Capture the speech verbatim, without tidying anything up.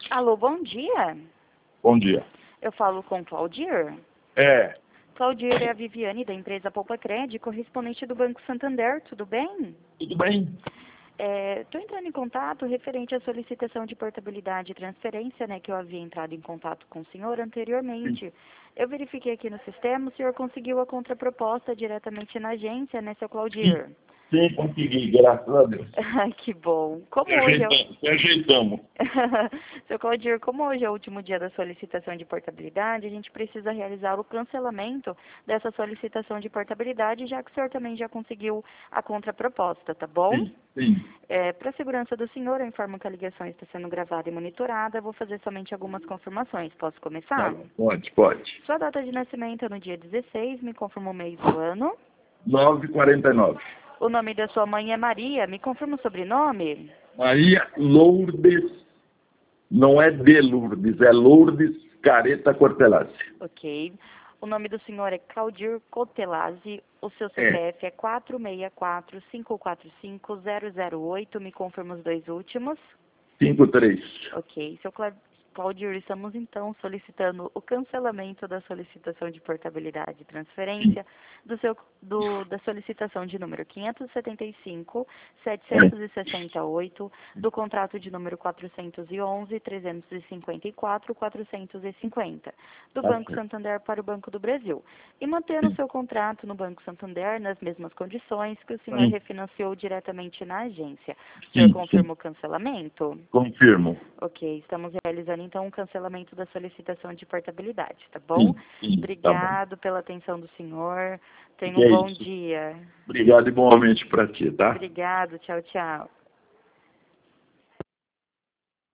Alô, bom dia. Bom dia. Eu falo com Claudir. É, Claudir é a Viviane, da empresa Poupa Cred, correspondente do Banco Santander, tudo bem? tudo bem? Estou entrando em contato referente à solicitação de portabilidade e transferência, né, que eu havia entrado em contato com o senhor anteriormente. Eu verifiquei aqui no sistema, o senhor conseguiu a contraproposta diretamente na agência, né, seu Claudir? Sim, consegui, graças a Deus. Ai, que bom. Como Se hoje é... o- ajeitamos. Se ajeitamos. Seu Claudir, como hoje é o último dia da solicitação de portabilidade, a gente precisa realizar o cancelamento dessa solicitação de portabilidade, já que o senhor também já conseguiu a contraproposta, tá bom? Sim, sim. É, para a segurança do senhor, eu informo que a ligação está sendo gravada e monitorada. Vou fazer somente algumas confirmações. Posso começar? Tá, pode, pode. Sua data de nascimento é no dia dezesseis, me confirma o mês do ano. nove e quarenta e nove. O nome da sua mãe é Maria, me confirma o sobrenome? Maria Lourdes, não é de Lourdes, é Lourdes Careta Cortelazzi. Ok. O nome do senhor é Claudir Cotelazzi. O seu C É. P F é quatro seis quatro, cinco quatro cinco, zero zero oito. Me confirma os dois últimos. cinco três. Ok. Seu Cla- Claudir, estamos então solicitando o cancelamento da solicitação de portabilidade e transferência do seu, do, da solicitação de número quinhentos e setenta e cinco, setecentos e sessenta e oito, do contrato de número quatrocentos e onze, trezentos e cinquenta e quatro, quatrocentos e cinquenta, do Banco Santander para o Banco do Brasil. E mantendo o seu contrato no Banco Santander nas mesmas condições que o senhor Sim. refinanciou diretamente na agência. O Sim, senhor sim. confirma o cancelamento? Confirmo. Ok, estamos realizando então o cancelamento da solicitação de portabilidade, tá bom? Sim, sim, tá bom. Obrigado pela atenção do senhor. Tenha Que um é bom isso. dia. Obrigado igualmente para ti, tá? Obrigado, tchau, tchau.